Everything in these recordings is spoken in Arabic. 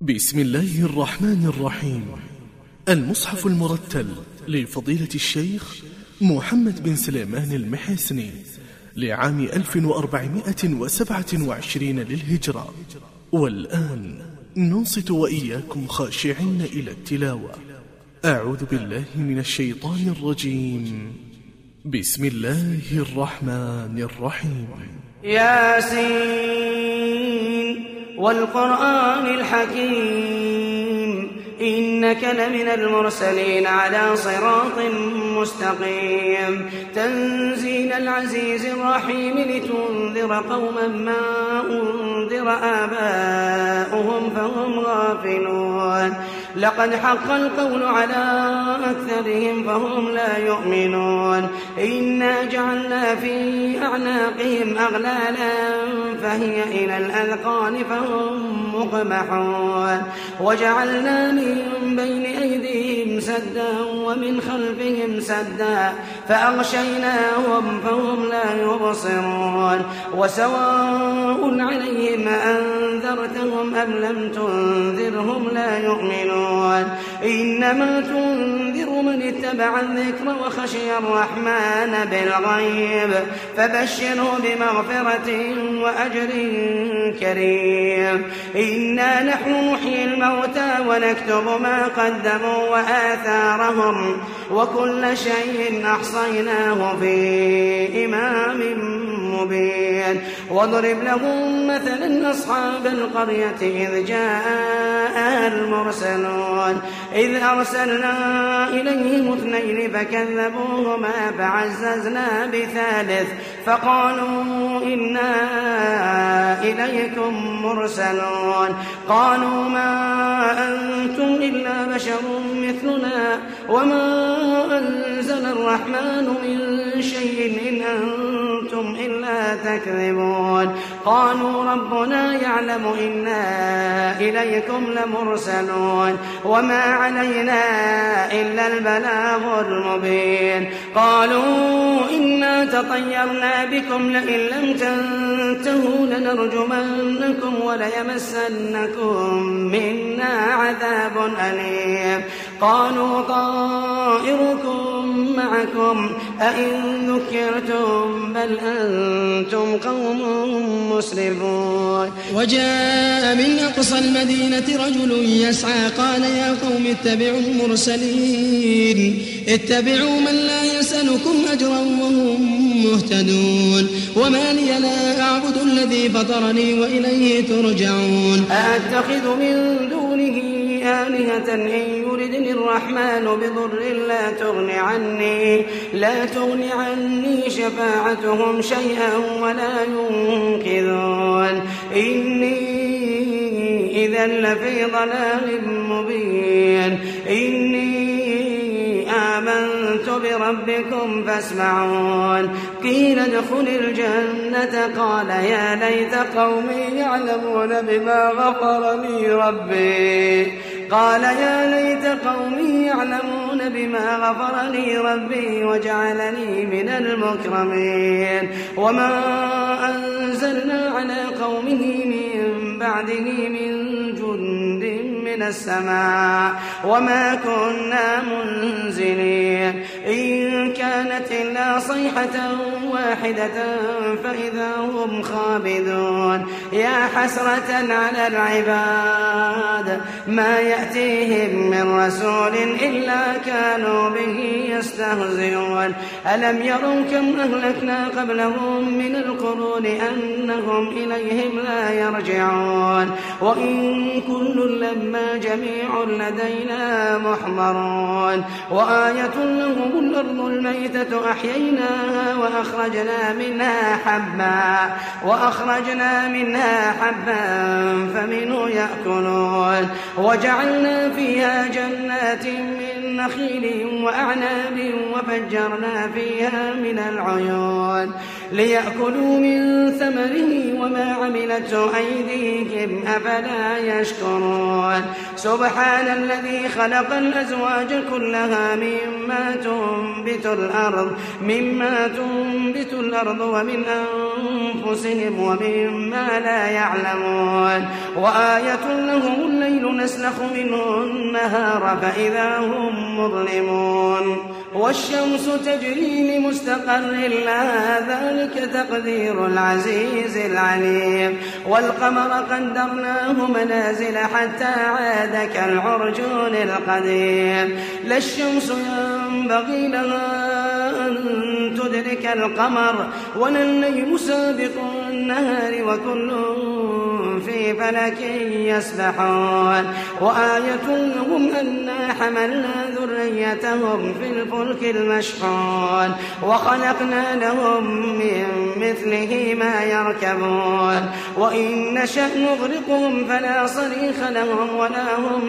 بسم الله الرحمن الرحيم. المصحف المرتل لفضيلة الشيخ محمد بن سليمان المحسني لعام 1427 للهجرة. والآن ننصت وإياكم خاشعين إلى التلاوة. أعوذ بالله من الشيطان الرجيم. بسم الله الرحمن الرحيم. ياسين والقرآن الحكيم إنك لمن المرسلين على صراط مستقيم تنزيل العزيز الرحيم لتنذر قوما ما أنذر آباؤهم فهم غافلون لقد حق القول على أكثرهم فهم لا يؤمنون إنا جعلنا في أعناقهم أغلالا فهي إلى الأذقان فهم مقمحون وجعلنا من بين أيديهم سدا ومن خلفهم سدا فأغشيناهم فهم لا يبصرون وسواء عليهم أنذرتهم أم لم تنذرهم لا يؤمنون إنما تنذر من اتبع الذكر وخشي الرحمن بالغيب فبشره بمغفرة وأجر كريم إنا نحن نحيي الموتى ونكتب ما قدموا وآثارهم وكل شيء أحصيناه في إمام مبين واضرب لهم مثلا أصحاب القرية إذ جاء المرسلون إذ أرسلنا إليهم اثنين فكذبوهما فعززنا بثالث فقالوا إنا إليكم مرسلون قالوا ما أنتم إلا بشر مثلنا وما أنزل الرحمن من شيء إن أنتم إلا تكذبون قالوا ربنا يعلم إنا إليكم لمرسلون وما علينا إلا البلاغ المبين قالوا إنا تطيرنا بكم لئن لم تنتهوا لنرجمنكم وليمسنكم منا عذاب أليم قالوا طائركم معكم أئن ذكرتم بل أنتم قوم مسرفون وجاء من أقصى المدينة رجل يسعى قال يا قوم اتبعوا المرسلين اتبعوا من لا يسألكم أجرا وهم مهتدون وما لي لا أعبد الذي فطرني وإليه ترجعون أأتخذ من دونه آلهة إن يردني الرحمن بضر لا تغني عني شفاعتهم شيئا ولا ينقذون إني إذا لفي ضلال مبين إني آمنت بربكم فاسمعون قيل ادخل الجنة قال يا ليت قومي يعلمون بما غفر لي ربي ربي وجعلني من المكرمين وما أنزلنا على قومه من بعده من جند من السماء وما كنا منزلين إن كانت إلا صيحة واحدة فإذا هم خامدون يا حسرة على العباد ما يأتيهم من رسول إلا كانوا به يستهزئون ألم يروا كم أهلكنا قبلهم من القرون أنهم إليهم لا يرجعون وإن كل لما جميع لدينا محضرون وآية لهم الأرض الميتة أحييناها وأخرجنا منها حبا فمنه يأكلون وجعلنا فيها جنات من نخيل وأعناب وفجرنا فيها من العيون ليأكلوا من ثمره وما عملته أيديهم أفلا يشكرون سبحان الذي خلق الأزواج كلها مما تنبت الأرض ومن أنفسهم ومما لا يعلمون وآية لهم الليل نسلخ منه النهار فإذا هم مظلمون والشمس تجري لمستقر لها ذلك تقدير العزيز العليم والقمر قدرناه منازل حتى عاد كالعرجون القديم لا الشمس ينبغي لها أن تدرك القمر ولا الليل سابق النهار وكل في فلك يسبحون وآية لهم أنا حملنا ذريتهم في الفلك المشحون وخلقنا لهم من مثله ما يركبون وإن نشأ نغرقهم فلا صريخ لهم ولا هم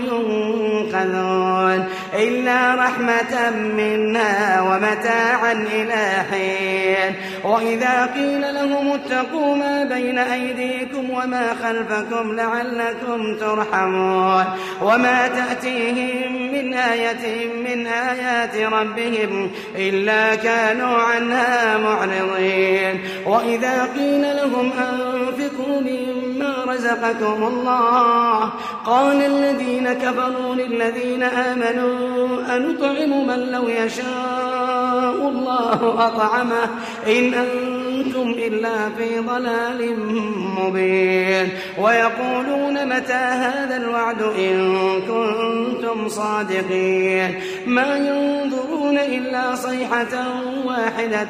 ينقذون إلا رحمة منا ومتاعا إلى حين وإذا قيل لهم اتقوا ما بين أيديكم وما خلفكم لعلكم ترحمون وما تأتيهم من آية من آيات ربهم إلا كانوا عنها معرضين وإذا قيل لهم أنفقوا مما رزقكم الله قال الذين كفروا للذين آمنوا أنطعم من لو يشاء الله أطعمه إن أنتم إلا في ضلال مبين ويقولون متى هذا الوعد إن كنتم صادقين ما ينظرون إلا صيحة واحدة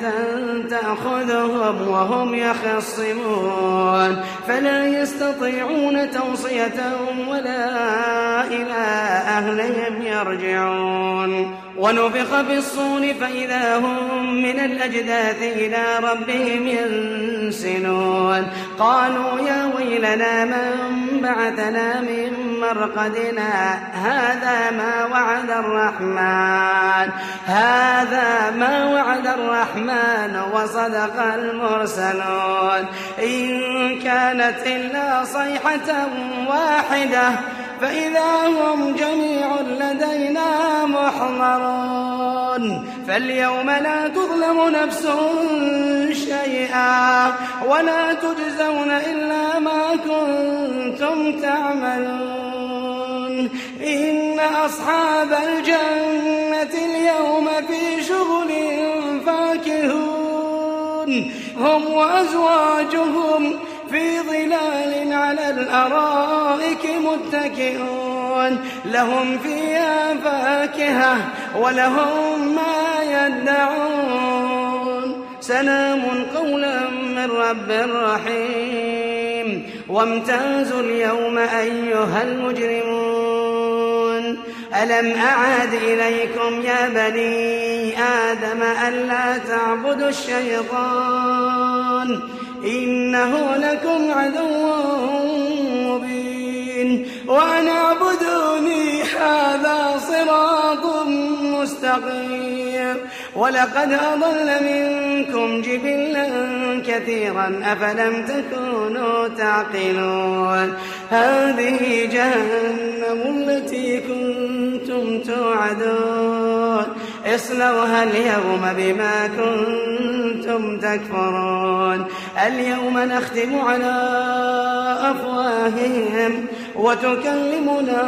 تأخذهم وهم يخصمون فلا يستطيعون توصية ولا إلى أهلهم يرجعون ونفخ في الصور فإذا هم من الأجداث إلى ربهم ينسلون قالوا يا ويلنا من بعثنا من مرقدنا هذا ما وعد الرحمن وصدق المرسلون إن كانت إلا صيحة واحدة فإذا هم جميع لدينا محضرون فاليوم لا تظلم نفس شيئا ولا تجزون إلا ما كنتم تعملون إن أصحاب الجنة اليوم في شغل فاكهون هم وأزواجهم في ظلال على الأرائك متكئون لهم فيها فاكهة ولهم ما يدعون سلام قولا من رب رحيم وامتازوا اليوم أيها المجرمون ألم أعهد إليكم يا بني آدم ألا تعبدوا الشيطان إنه لكم عدو مبين وأن اعبدوني هذا صراط مستقيم ولقد أضل منكم جبلا كثيرا أفلم تكونوا تعقلون هذه جهنم التي كنتم توعدون اصلوها اليوم بما كنتم تكفرون اليوم نختم على أفواههم وتكلمنا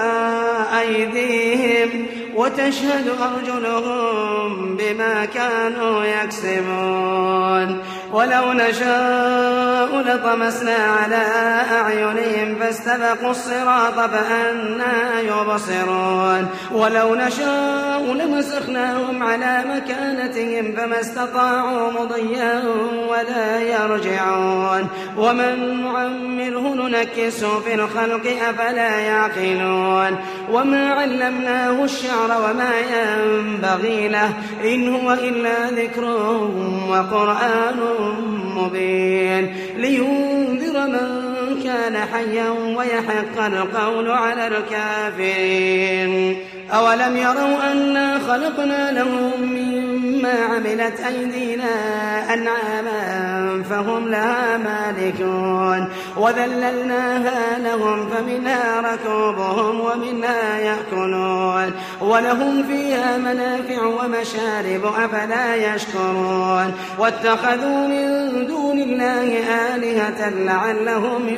أيديهم وتشهد أرجلهم بما كانوا يكسبون ولو نشاء لطمسنا على أعينهم فاستبقوا الصراط فأنى يبصرون ولو نشاء لمسخناهم على مكانتهم فما استطاعوا مضيا ولا يرجعون ومن نعمره ننكسه في الخلق أفلا يعقلون وما علمناه الشعر وما ينبغي له إن هو إلا ذكر وقرآن مبين لينذر من كان حيا ويحق القول على الكافرين أولم يروا أنا خلقنا لهم مما عملت أيدينا أنعاما فهم لها مالكون وذللناها لهم فمنها ركوبهم ومنها يأكلون ولهم فيها منافع ومشارب أفلا يشكرون واتخذوا من دون الله آلهة لعلهم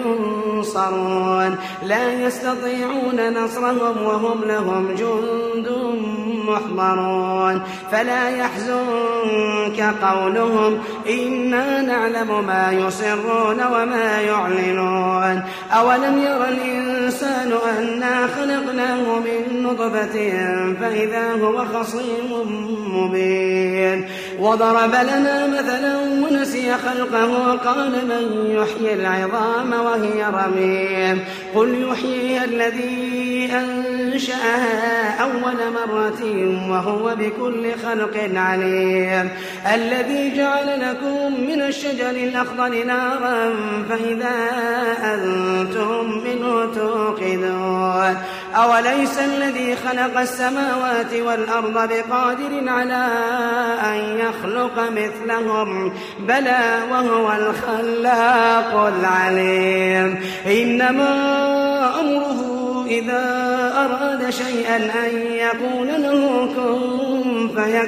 ينصرون لا يستطيعون نصرهم وهم لهم جند محضرون فلا يحزنك قولهم إنا نعلم ما يسرون وما يعلنون أولم ير الإنسان أنا خلقناه من نطفة فإذا هو خصيم مبين وضرب لنا مثلا ونسي خلقه قال من يحيي العظام وهي رميم قل يحييها الذي أنشأها أول مرة وهو بكل خلق عليم الذي جعل لكم من الشجر الأخضر نارا فإذا أنتم منه توقدون أوليس الذي خلق السماوات والأرض بقادر على أن يخلق مثلهم بلى وهو الخلاق العليم إنما أمره إذا أراد شيئا أن يقول له كن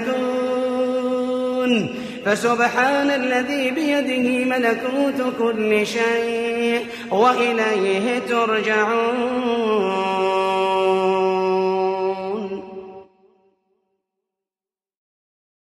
فيكون فسبحان الذي بيده ملكوت كل شيء وإليه ترجعون